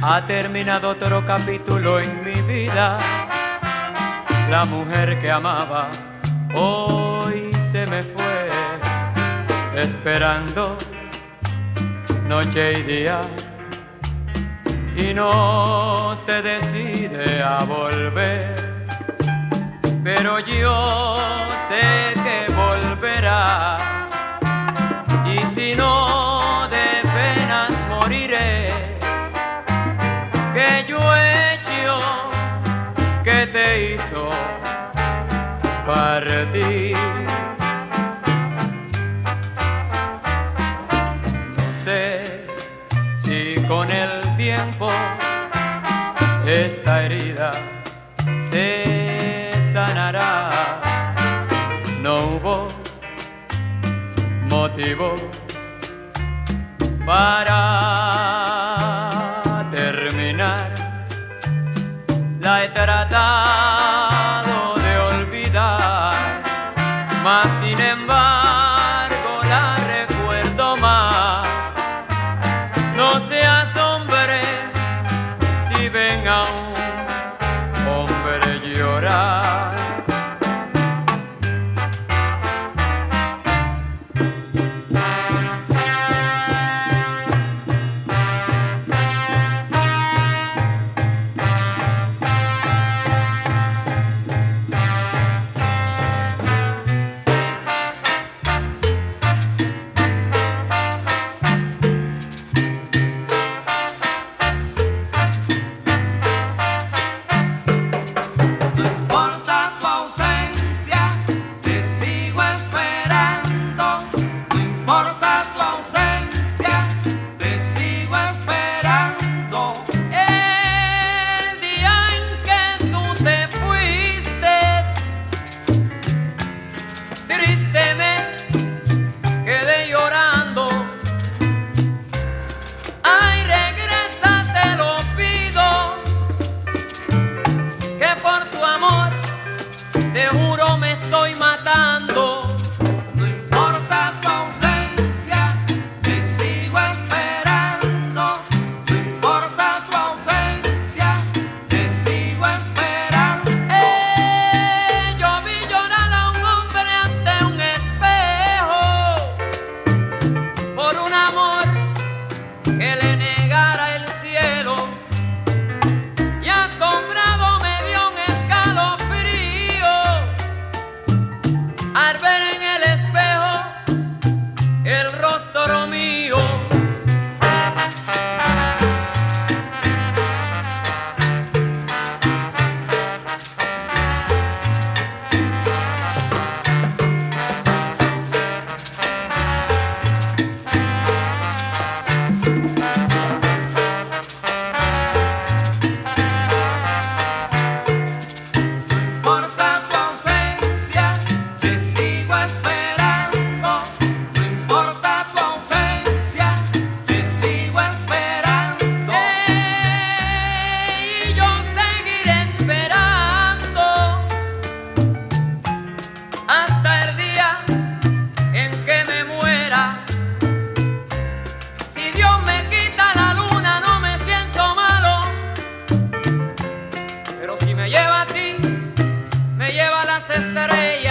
Ha terminado otro capítulo en mi vida. La mujer que amaba hoy se me fue, esperando noche y día, y no se decide a volver. Pero yo sé que volverá, y si no de penas moriré, que yo he hecho que te hizo partir. No sé si con el tiempo esta herida se sanará. No hubo motivo para terminar. La he tratado de olvidar, mas sin embargo la recuerdo más. No se asombre si ven a un hombre llorar. Te juro me estoy matando. No importa tu ausencia, te sigo esperando. No importa tu ausencia, te sigo esperando. Yo vi llorar a un hombre ante un espejo por un amor que le negara el cielo, y asombrado me dio un escalofrío al ver en el espejo el rostro mío. Hasta el día en que me muera. Si Dios me quita la luna no me siento malo, pero si me lleva a ti, me lleva a las estrellas.